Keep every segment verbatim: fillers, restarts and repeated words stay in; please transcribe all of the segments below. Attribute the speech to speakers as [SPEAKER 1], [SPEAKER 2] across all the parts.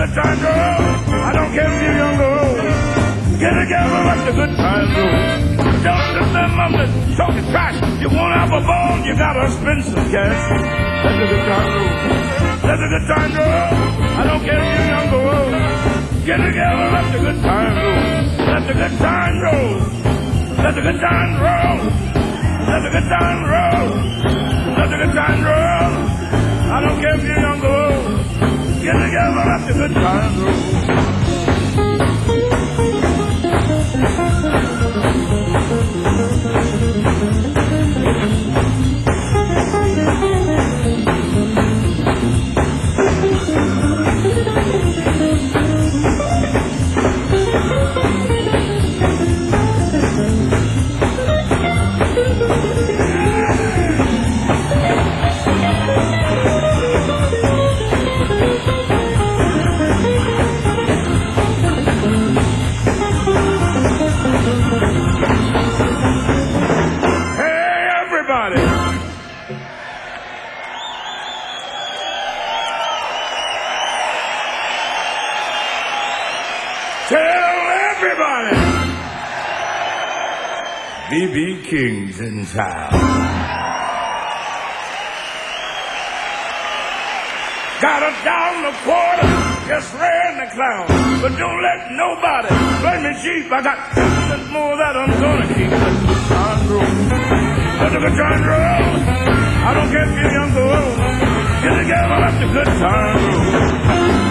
[SPEAKER 1] good time roll. I don't care if you're young or old. Get together, let the good time roll. Don't just them up and talking trash. You wanna have a ball, you gotta spend some cash. Let the good time roll. Let the good time roll. I don't care if you're young or old. Get together, let the good time roll. Let the good time roll. Let the good time roll. Let the good time roll. Let the good time roll. I don't care if you're young or old. Get together, let the good time roll. B B King's in town. Got a down the quarter, just ran the clown. But don't let nobody play me cheap. I got something more that I'm gonna keep. Let the good time roll. Let the good time roll. I don't care if you're young or old. Get together, let the good time roll.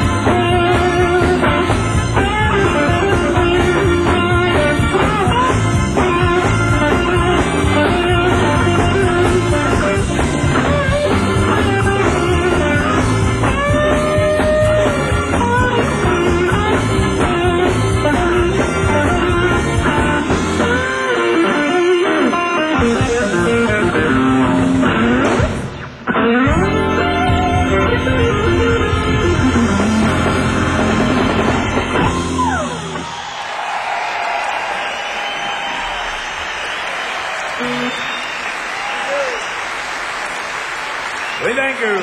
[SPEAKER 1] We thank you.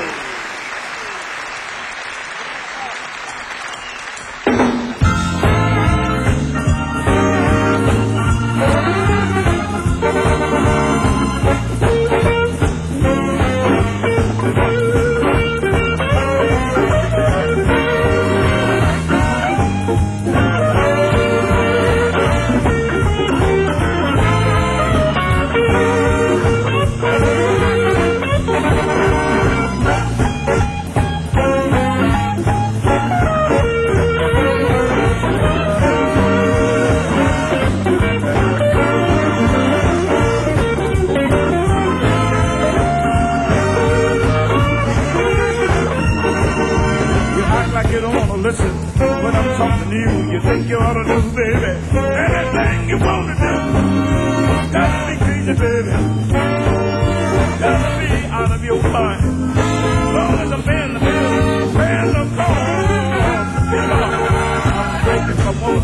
[SPEAKER 1] Listen, when I'm talking to you, you think you ought to do, baby, anything you want to do. Gotta be crazy, baby. Gotta be out of your mind. As long as I'm paying the bill, paying the cost. I'm breaking for one.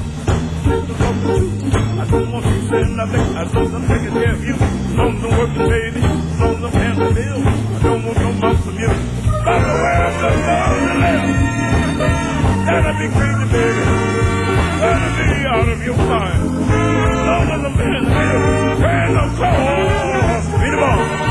[SPEAKER 1] I don't want you to say nothing. I don't I'm taking care of you. As long as I'm working, baby. As long as I'm paying the bill. I don't want no mouth from you. By the way, I'm the Lord of the Lamb. Gotta be crazy, baby. Gotta be out of your mind. As long as I'm in the middle, paying no cost. Be the boss.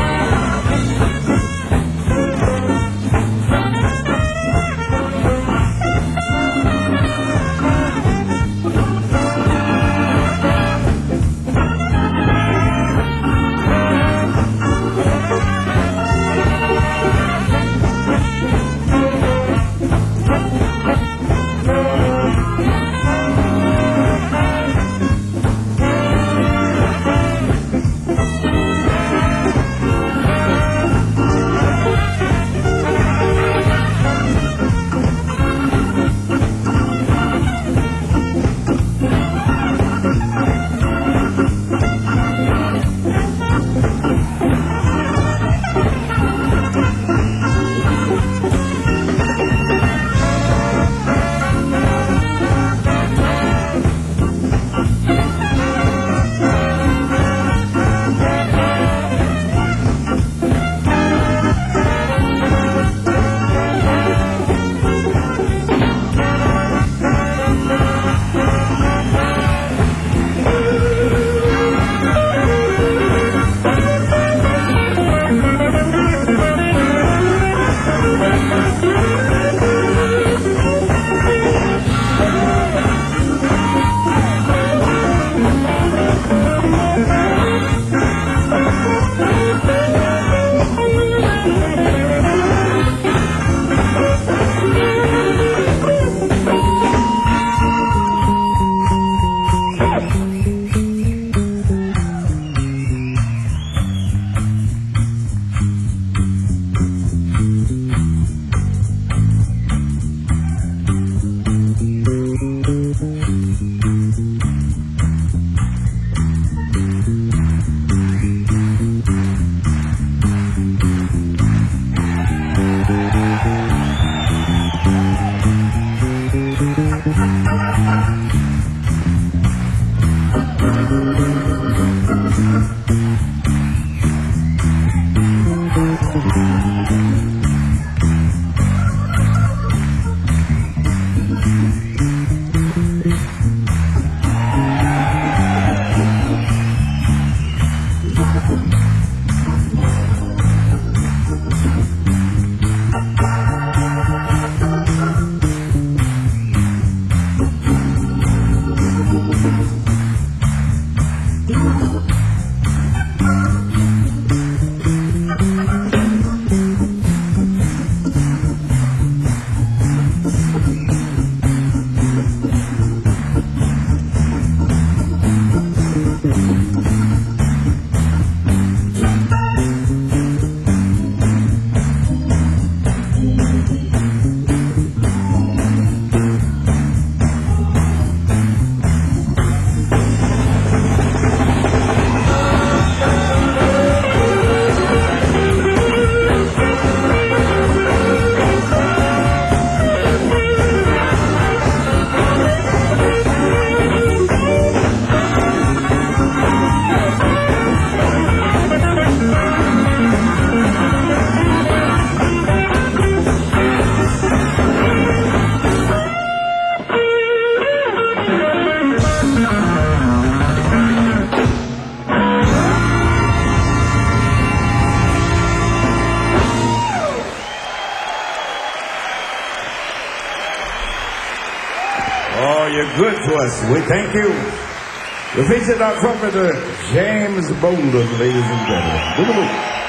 [SPEAKER 1] Good to us. We thank you. We featured our trumpeter, James Bolden, ladies and gentlemen.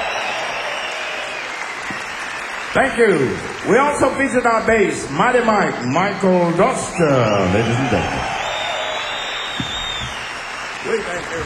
[SPEAKER 1] Thank you. We also featured our bass, Mighty Mike, Michael Doster, ladies and gentlemen. We thank you.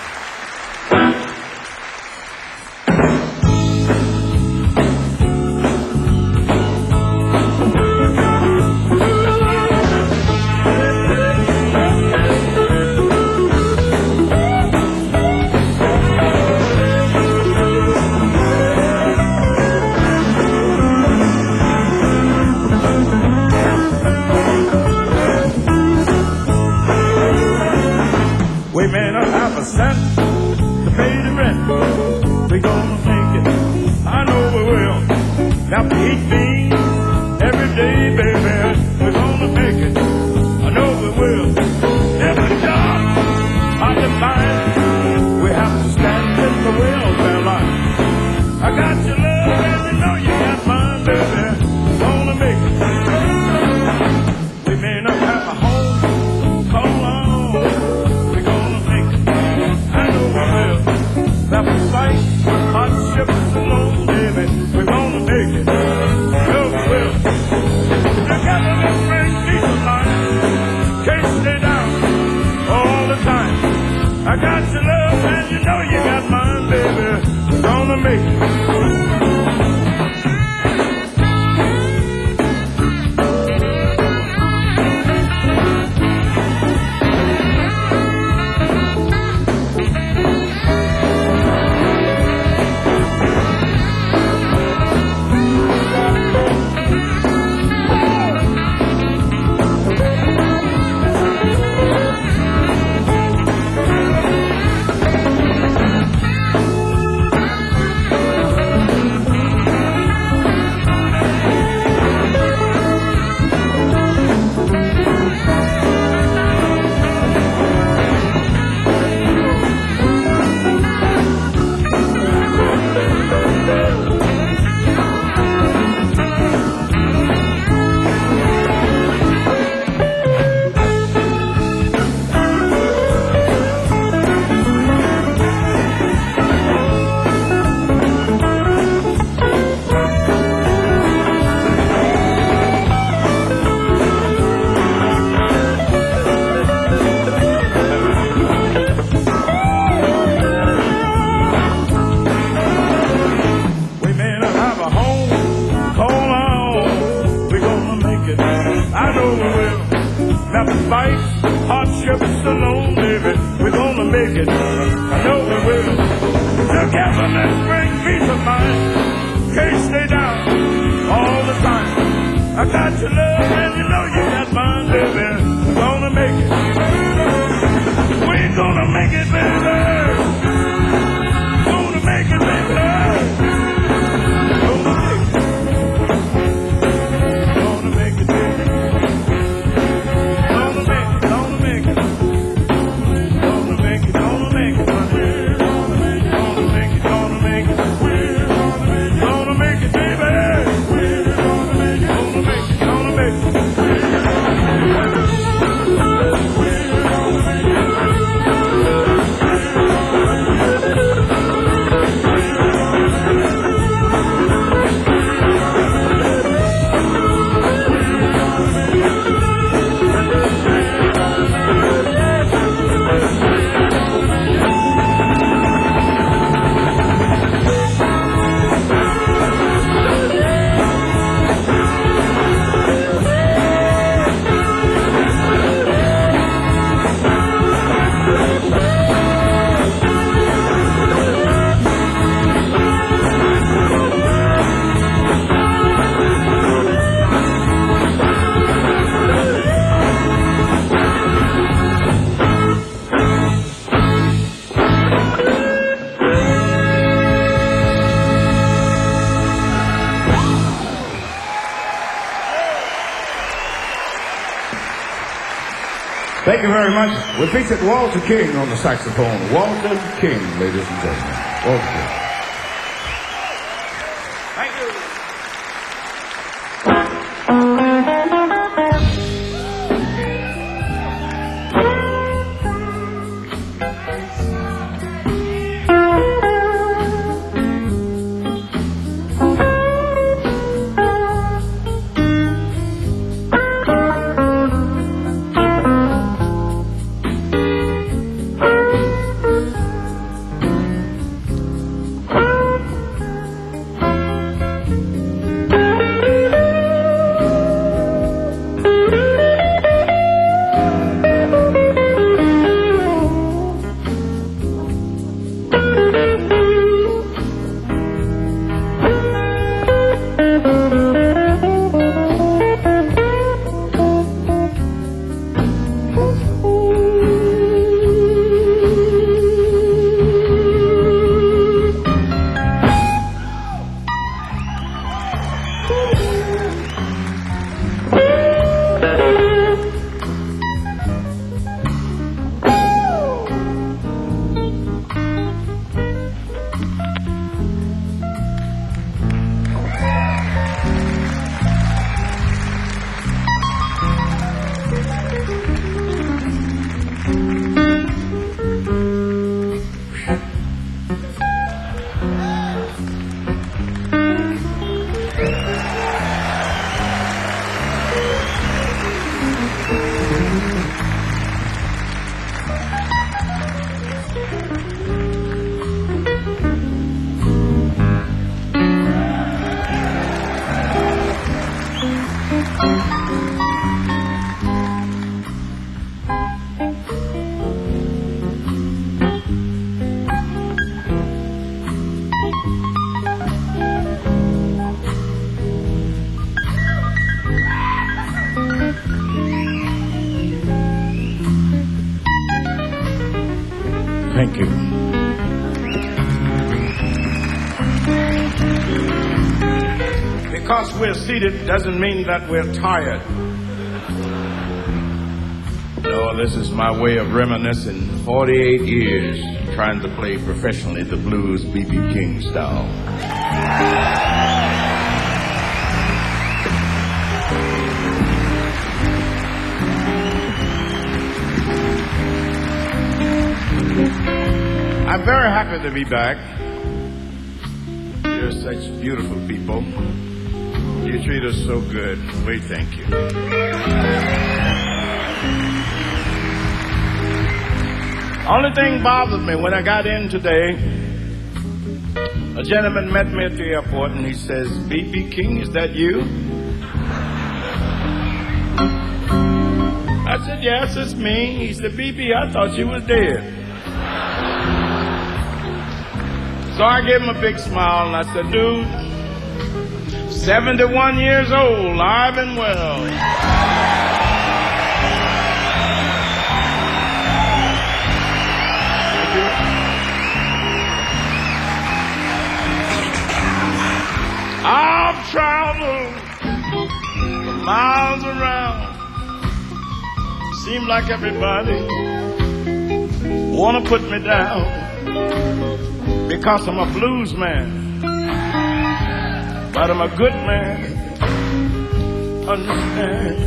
[SPEAKER 2] We may not have a cent to pay the rent. We're gonna make it. I know we will. Got to eat beans every day, baby. We're gonna make it. I know we will. Every job I define, we have to stand in the welfare line. I got your love and you know you got mine, baby. We're gonna make it. We may not have a home, call on. That will fight hardships alone, baby. We're gonna make it. We'll, we'll. Together let's bring peace of mind. Can't stay down all the time. I got your love and you know you got mine, baby. We're gonna make it. Fight hardships alone, baby. We're gonna make it. I know we will. Together, let's bring peace of mind. Can't stay down all the time. I got your love and you know you got mine, baby. Thank you very much. We featured Walter King on the saxophone. Walter King, ladies and gentlemen. Walter King.
[SPEAKER 1] Thank you.
[SPEAKER 2] Thank you.
[SPEAKER 1] Because we're seated doesn't mean that we're tired. No, this is my way of reminiscing forty-eight years trying to play professionally the blues B B King style. I'm very happy to be back. You're such beautiful people. You treat us so good. We thank you. Only thing bothered me when I got in today, a gentleman met me at the airport and he says, B B King, is that you? I said, yes, it's me. He said, B B, I thought you was dead. So I gave him a big smile and I said, dude, seventy-one years old, alive and well. I've traveled for miles around. Seems like everybody wanna put me down. Because I'm a blues man, but I'm a good man, understand.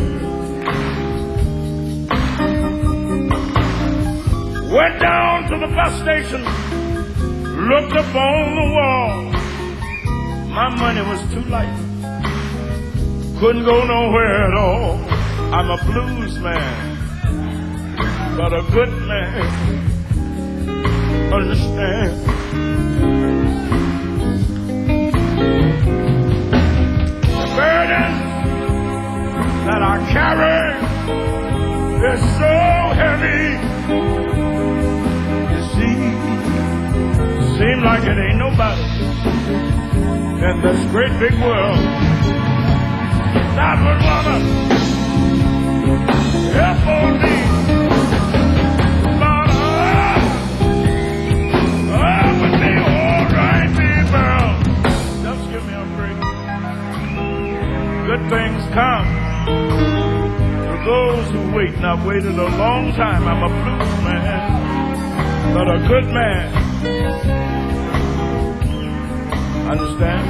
[SPEAKER 1] Went down to the bus station, looked up on the wall. My money was too light, couldn't go nowhere at all. I'm a blues man, but a good man, understand. Burden that I carry is so heavy. You see, seems like it ain't nobody in this great big world that would wanna help on me. But uh, I would be all right, people. Just give me a break. Good things come to those who wait. Now
[SPEAKER 2] I've waited a long time. I'm a blues man, but a good man. Understand?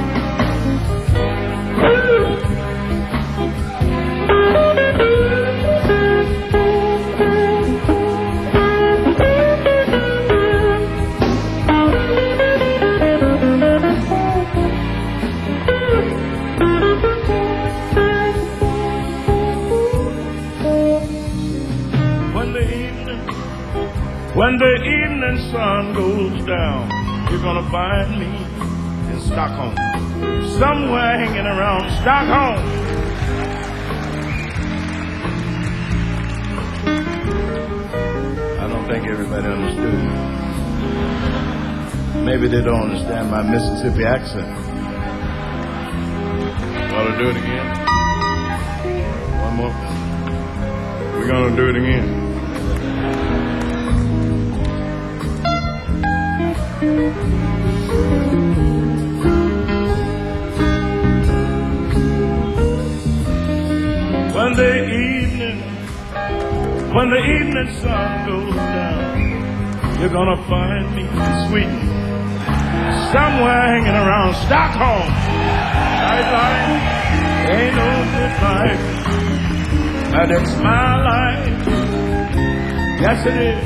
[SPEAKER 2] When the evening sun goes down, you're gonna find me in Stockholm, somewhere hanging around Stockholm. I don't think everybody understood. Maybe they don't understand my Mississippi accent. Ought to do it again. One more. We're gonna do it again. When the evening, when the evening sun goes down, you're gonna find me in Sweden, somewhere hanging around Stockholm. Nightlife ain't no good life, but it's my life. Yes, it is.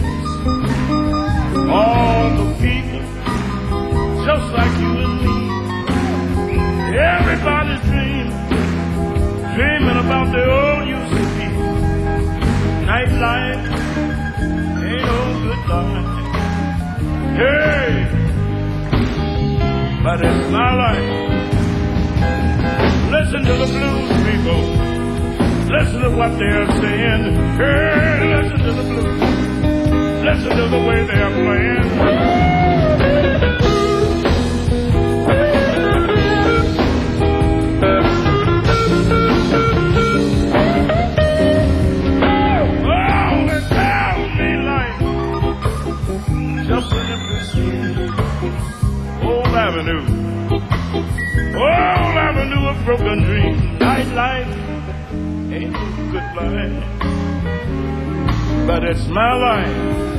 [SPEAKER 2] All the people, just like you and me, everybody's dreaming, dreaming about the old used to be. Nightlife ain't no good life. Hey, but it's my life. Listen to the blues people. Listen to what they're saying. Hey, listen to the blues. Listen to the way they're playing. Avenue, old avenue of broken dreams. Nightlife ain't no good life, but it's my life.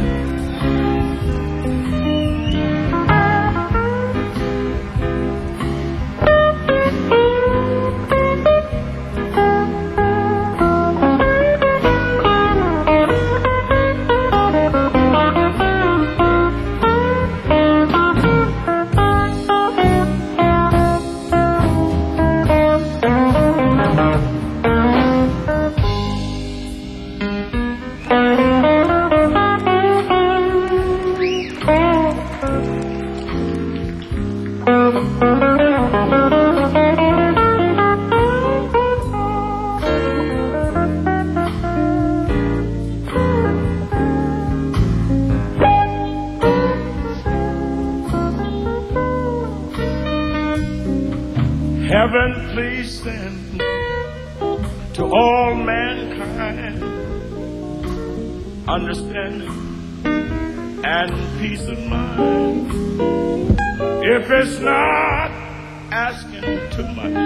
[SPEAKER 2] Heaven, please send to all mankind understanding and peace of mind. If it's not asking too much,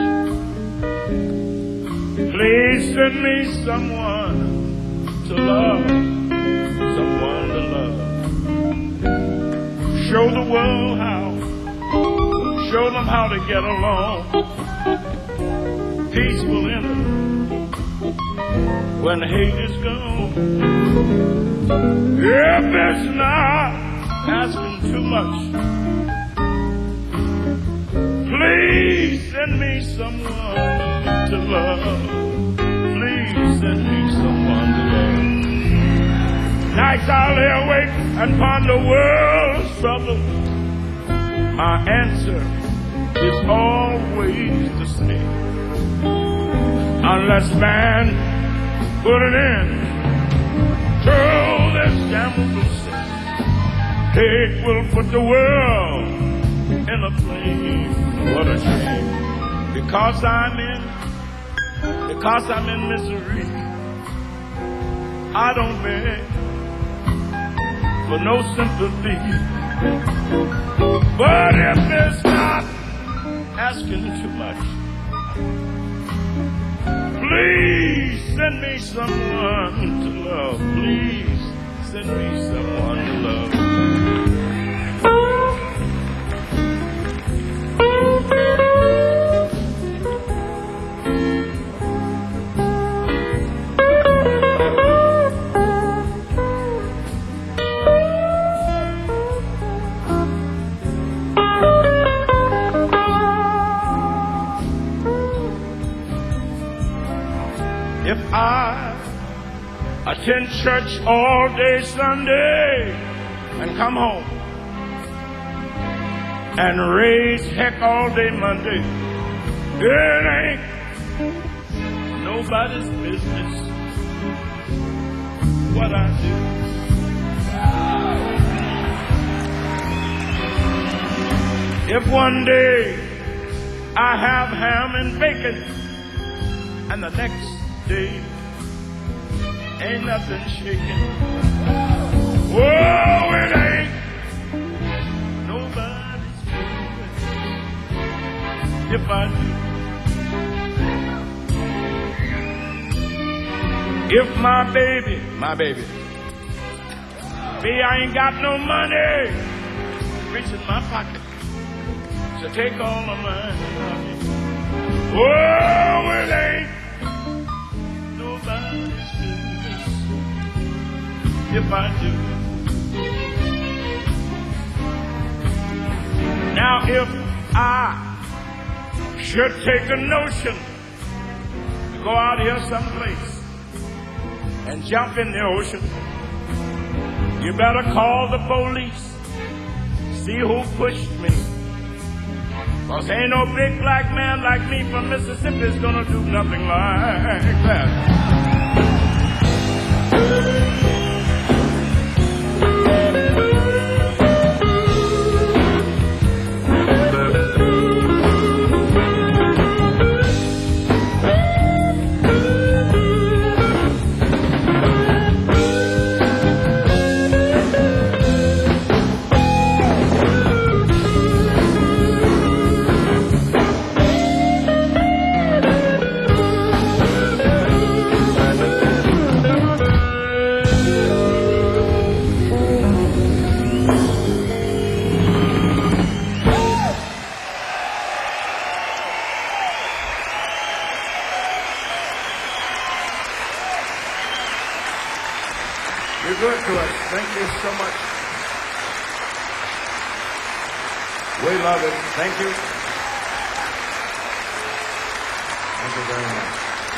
[SPEAKER 2] please send me someone to love, someone to love. Show the world how, show them how to get along. Peace will enter when hate is gone. If it's not asking too much, please send me someone to love. Please send me someone to love. Nights I lay awake and ponder world's troubles. My answer is always the same. Unless man put an end to this damnable sin, hate will put the world in a flame. What a shame. Because I'm in, because I'm in misery, I don't beg for no sympathy. But if it's not asking too much,
[SPEAKER 1] Please send me someone to love. Please send me someone to love. If I attend church all day Sunday and come home and raise heck all day Monday, it ain't nobody's business what I do. If one day I have ham and bacon and the next day ain't nothing shaking. Whoa, it ain't nobody's business if I do. If my baby, my baby, me, I ain't got no money, reach in my pocket, so take all of mine. Whoa, it ain't if I do. Now if I should take a notion to go out here someplace and jump in the ocean, you better call the police, see who pushed me. Cause ain't no big black man like me from Mississippi's gonna do nothing like that. You're good to us. Thank you so much. We love it. Thank you. Thank you very much.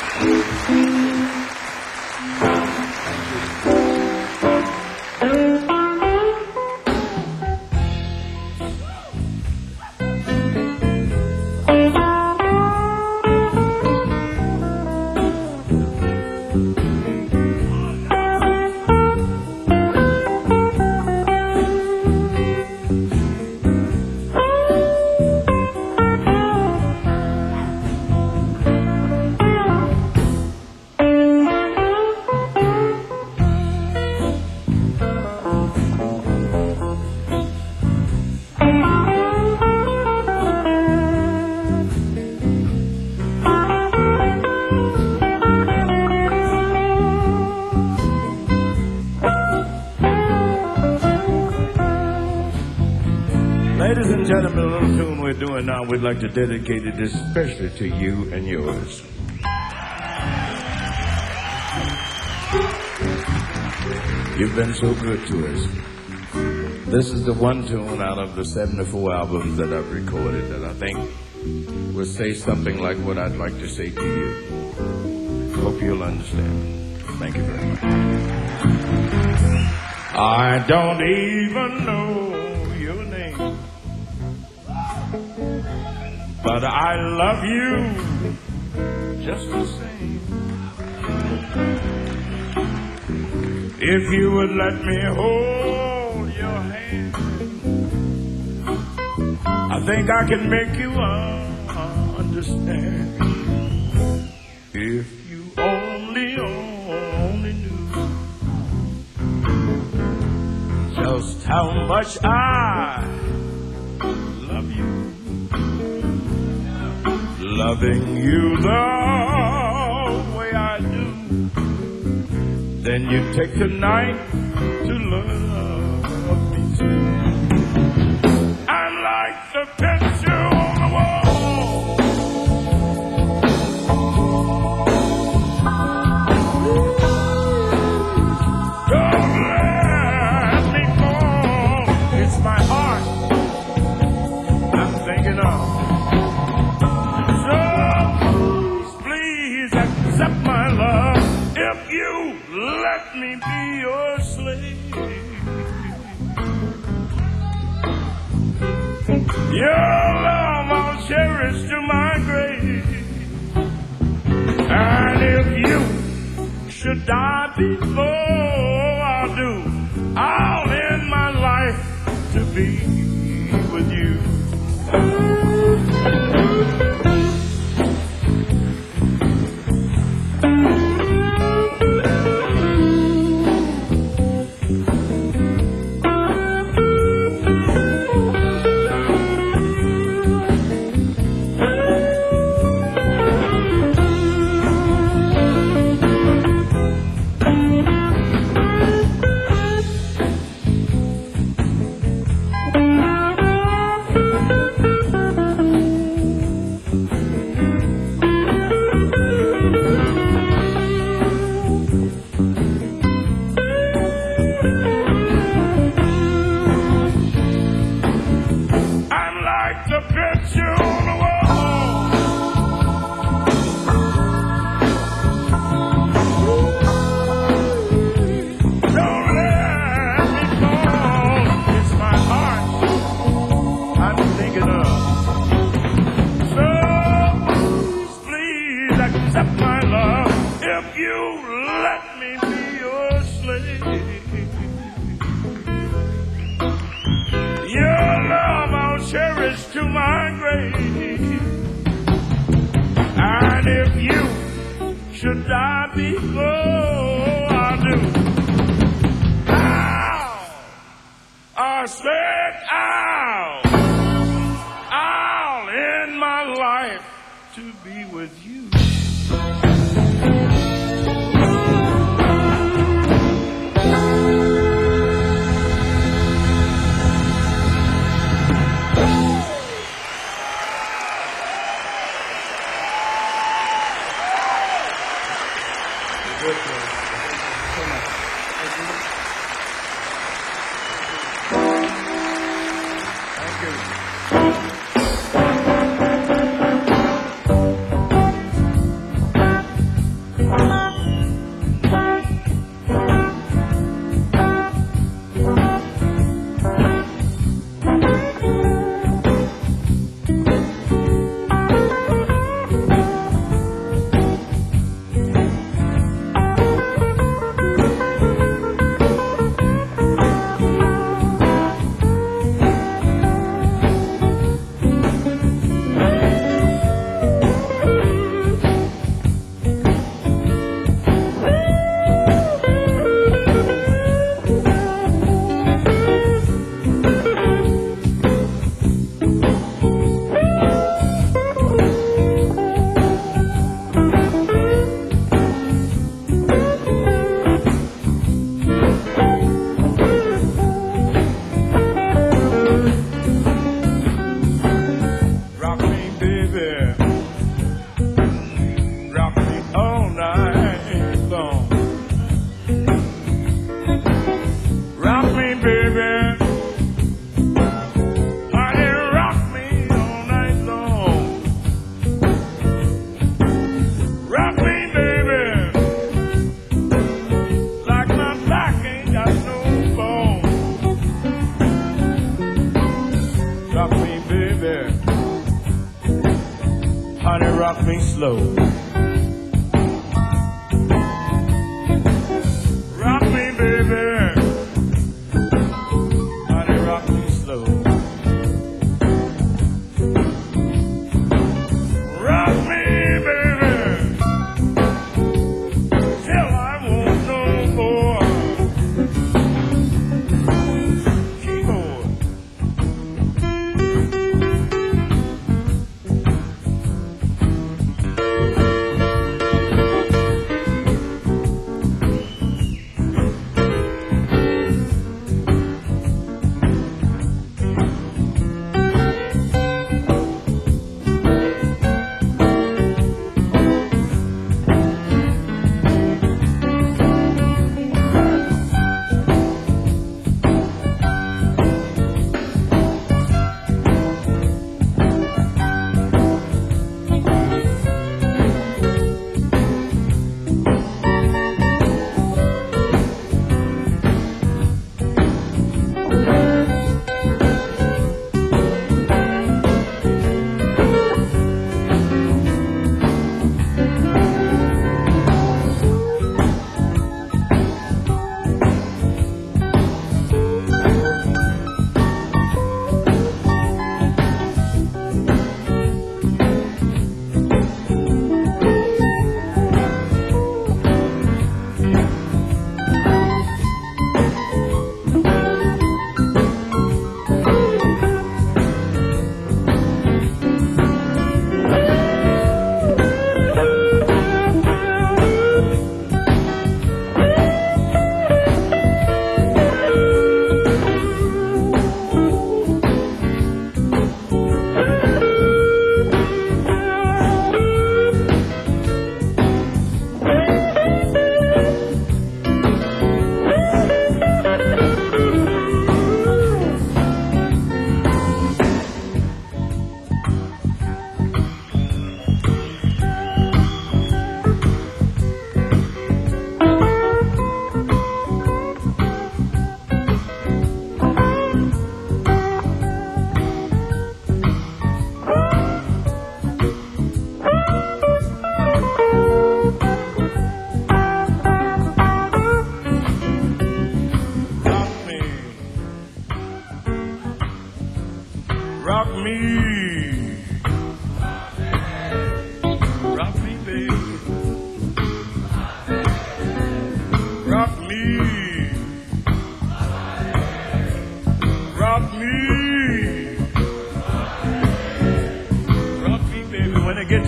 [SPEAKER 1] Ladies and gentlemen, a little tune we're doing now, we'd like to dedicate it especially to you and yours. You've been so good to us. This is the one tune out of the seventy-four albums that I've recorded that I think will say something like what I'd like to say to you. Hope you'll understand. Thank you very much. I don't even know your name, but I love you just the same. If you would let me hold your hand, I think I can make you uh, understand. If you only, only knew just how much I love you. Loving you, love
[SPEAKER 2] then you take tonight to love me too. I'm like the picture on the wall. Don't let me fall. It's my heart I'm thinking of. So please accept my love if you let me be your slave. Your love I'll cherish to my grave. And if you should die before I do, I'll end my life to be with you. To my grave. And if you should die before I do, I'll, I said I'll, I'll end my life to be with you. Rock me slow. Rock me, baby. Honey, rock me slow. Rock me, baby. Till I won't no more. Keyboard. Thank you.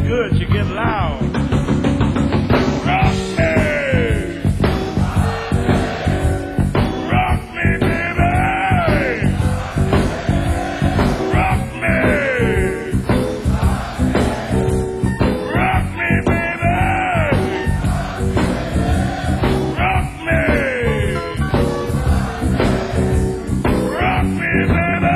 [SPEAKER 2] good, you get loud. Rock me! Rock me, baby! Rock me! Rock me, baby! Rock me! Rock me, baby!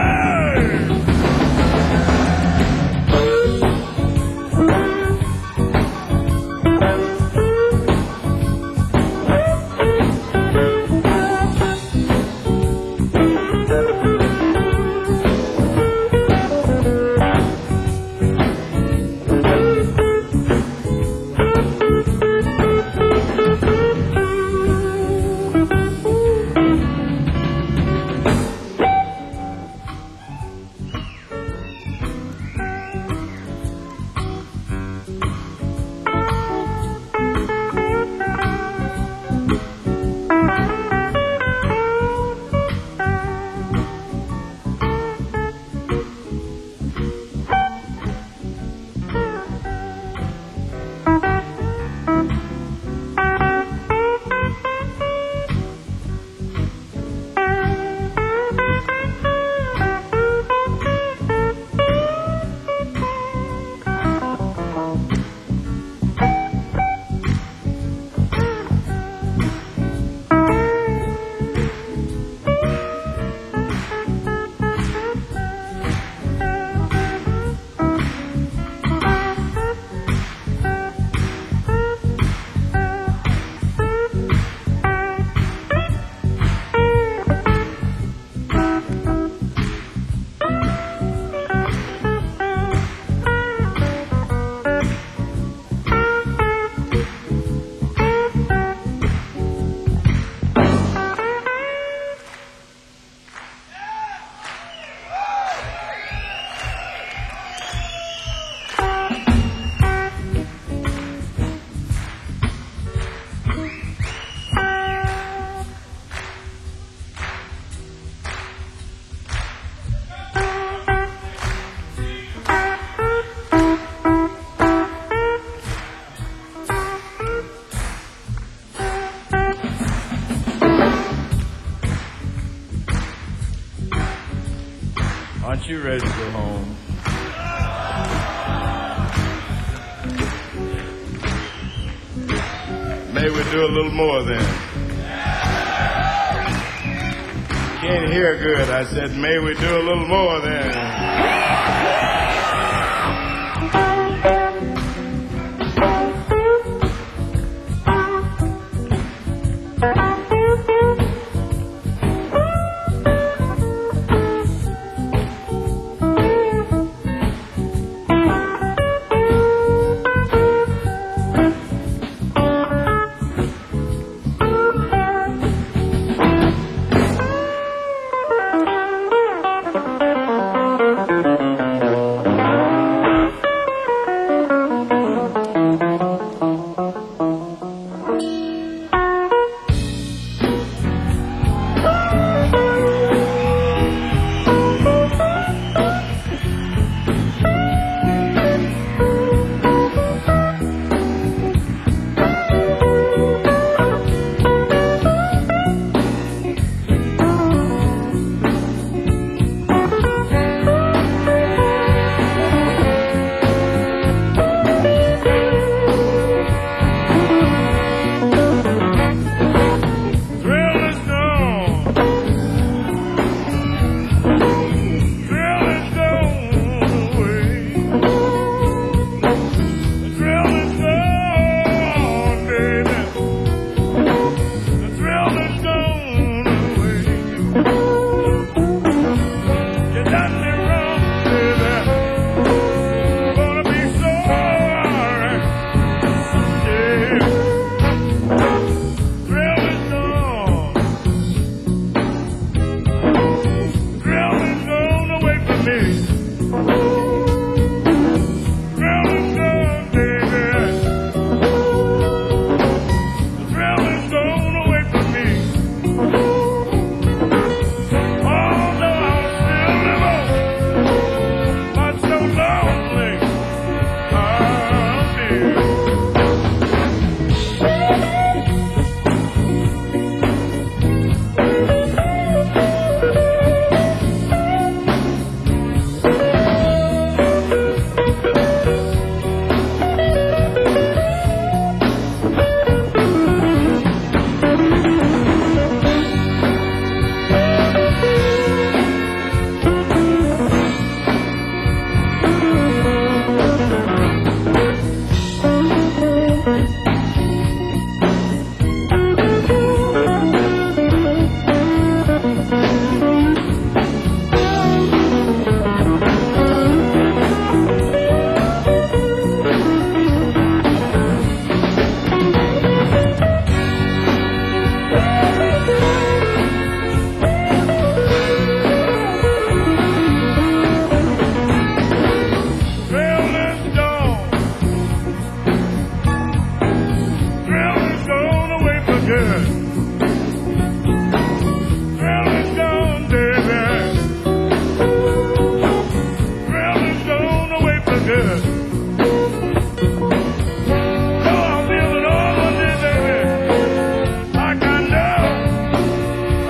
[SPEAKER 2] Aren't you ready to go home? May we do a little more then? Can't hear good. I said, may we do a little more then?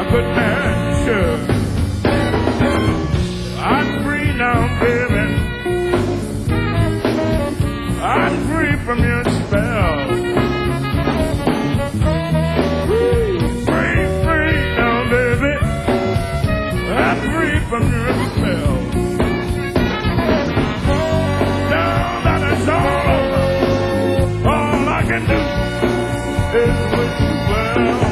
[SPEAKER 2] good man should. I'm free now, baby. I'm free from your spell. Free, free now, baby. I'm free from your spell. Now that it's all over, all I can do is wish you well.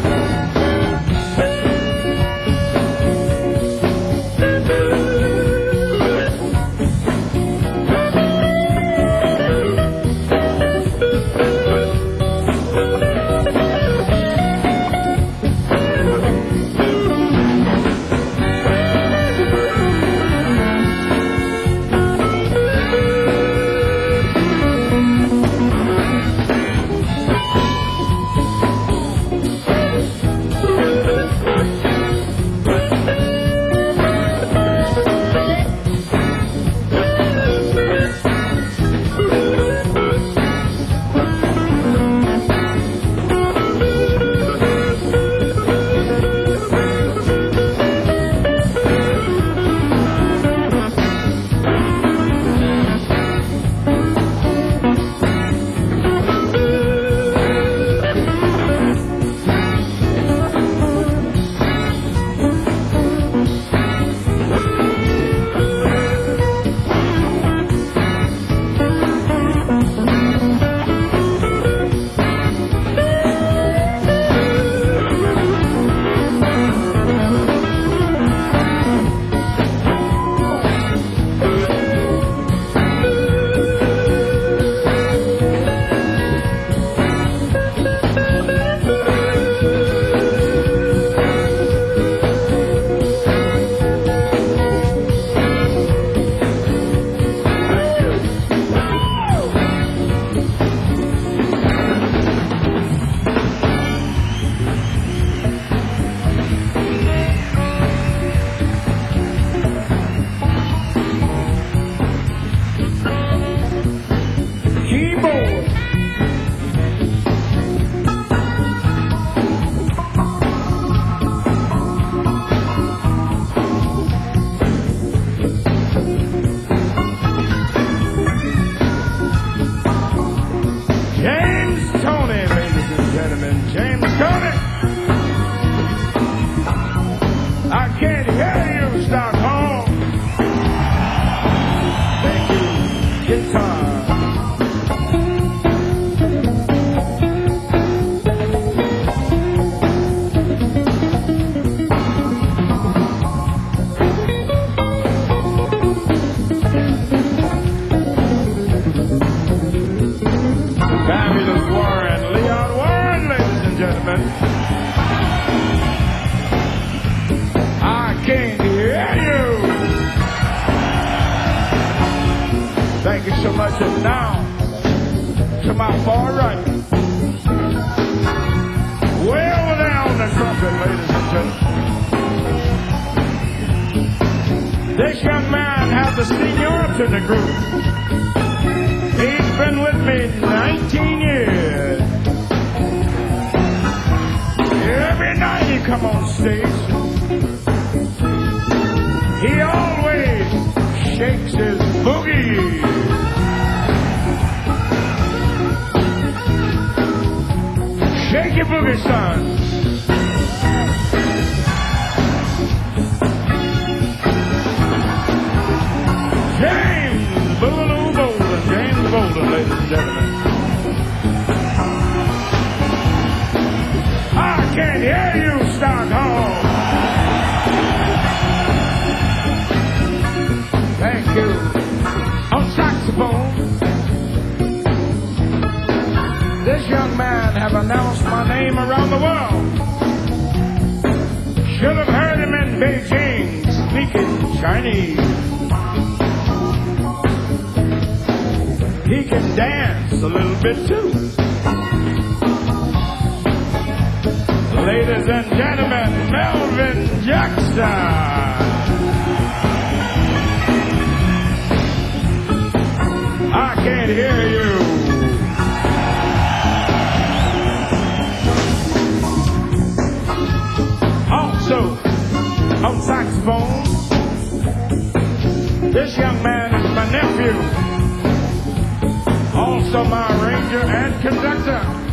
[SPEAKER 2] Ladies and gentlemen, Melvin Jackson. I can't hear you. Oh. calypso on saxophone. This young man is my nephew, also my arranger and conductor.